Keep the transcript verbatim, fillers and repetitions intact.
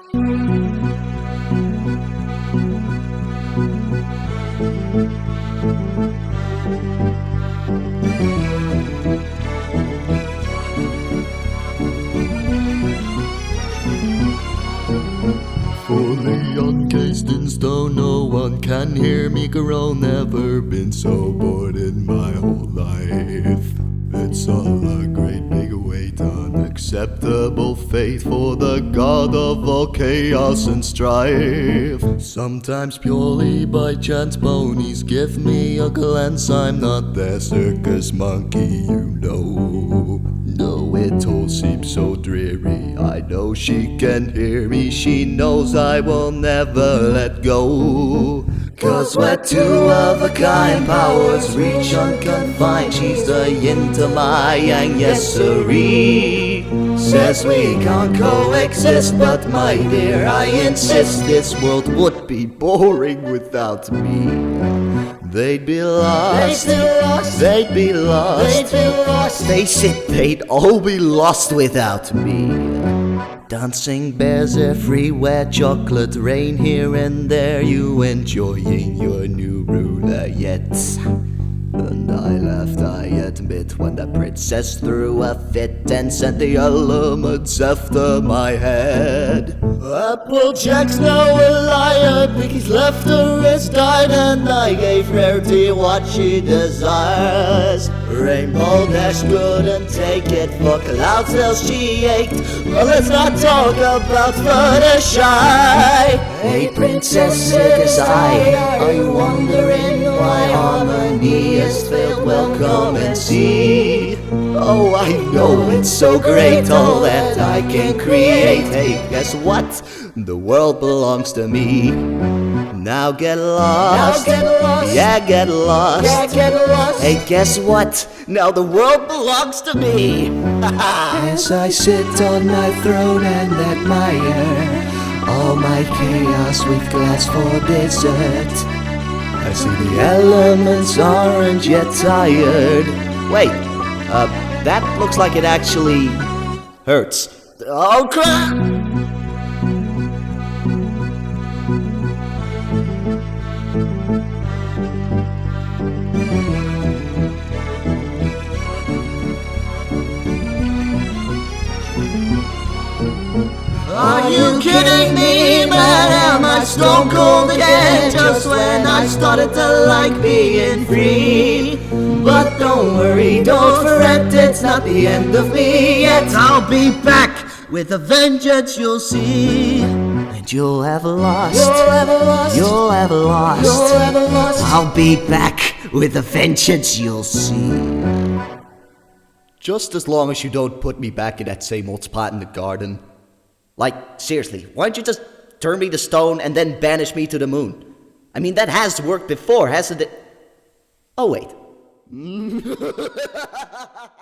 Fully encased in stone, no one can hear me groan. Never been so bored in my whole life. It's all a great big weight, unacceptable fate for the god of all chaos and strife. Sometimes purely by chance ponies give me a glance. I'm not their circus monkey, you know. No, it all seems so dreary. I know she can hear me. She knows I will never let go. Cause we're two of a kind, powers reach unconfined. She's the yin to my yang, yes sirree. Says we can't coexist, but my dear, I insist this world would be boring without me. They'd be lost, they'd be lost, they'd be lost, they'd be lost. Face it, they'd all be lost without me. Dancing bears everywhere, chocolate rain here and there. You enjoying your new ruler yet? And I laughed, I admit, when the princess threw a fit and sent the elements after my head. Applejack's now a liar, Piggy's left her wrist died, and I gave Rarity what she desires. Rainbow Dash couldn't take it, for clouds till she ached. Well, let's not talk about Fluttershy. Hey Princess Circus Eye, are you wondering why harmony has failed? Well, come and see. Oh, I know it's so great, all that I can create. Hey, guess what? The world belongs to me. Now get lost. Now get lost. Yeah, get lost. Yeah, get lost. Hey, guess what? Now the world belongs to me. As I sit on my throne and admire all my chaos with glass for dessert, I see the elements aren't yet tired. Wait, uh, that looks like it actually hurts. Oh crap! Are you kidding me, man? Am I stone cold again? Just when I started to like being free. But don't worry, don't fret, it's not the end of me yet. I'll be back with a vengeance, you'll see. And you'll have lost, you'll have lost, you'll have lost, you'll have lost. I'll be back with a vengeance, you'll see. Just as long as you don't put me back in that same old spot in the garden. Like, seriously, why don't you just turn me to stone and then banish me to the moon? I mean, that has worked before, hasn't it? Oh, wait.